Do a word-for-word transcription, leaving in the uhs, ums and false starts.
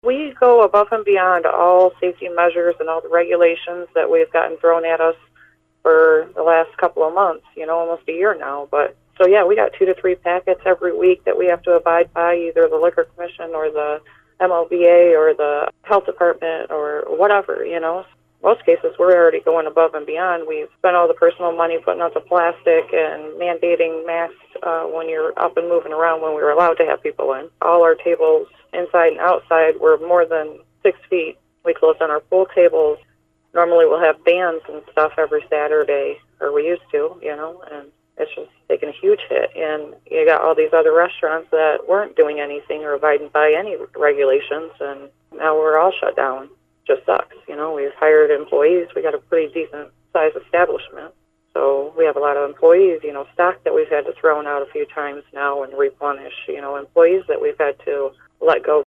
We go above and beyond all safety measures and all the regulations that we've gotten thrown at us for the last couple of months, you know, almost a year now. But so, yeah, we got two to three packets every week that we have to abide by, either the Liquor Commission or the M L B A or the Health Department or whatever, you know. Most cases, we're already going above and beyond. We've spent all the personal money putting out the plastic and mandating masks uh, when you're up and moving around when we were allowed to have people in. All our tables, inside and outside, were more than six feet. We closed on our pool tables. Normally we'll have bands and stuff every Saturday, or we used to, you know, and it's just taken a huge hit. And you got all these other restaurants that weren't doing anything or abiding by any regulations, and now we're all shut down. Just sucks, you know. We've hired employees. We got a pretty decent size establishment, so we have a lot of employees. You know, stock that we've had to throw out a few times now and replenish. You know, employees that we've had to let go